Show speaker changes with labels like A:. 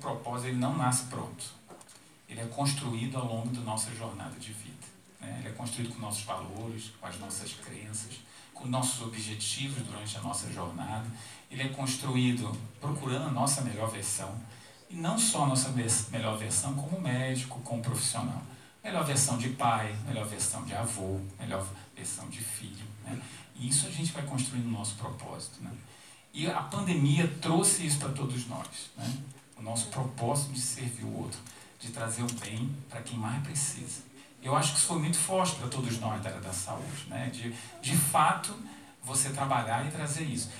A: propósito ele não nasce pronto. Ele é construído ao longo da nossa jornada de vida. Né? Ele é construído com nossos valores, com as nossas crenças, com nossos objetivos durante a nossa jornada. Ele é construído procurando a nossa melhor versão. E não só a nossa melhor versão como médico, como profissional. Melhor versão de pai, melhor versão de avô, melhor versão de filho. Né? E isso a gente vai construindo no nosso propósito. Né? E a pandemia trouxe isso para todos nós. Né? O nosso propósito de servir o outro, de trazer o bem para quem mais precisa. Eu acho que isso foi muito forte para todos nós da área da saúde. Né? De fato, você trabalhar e trazer isso.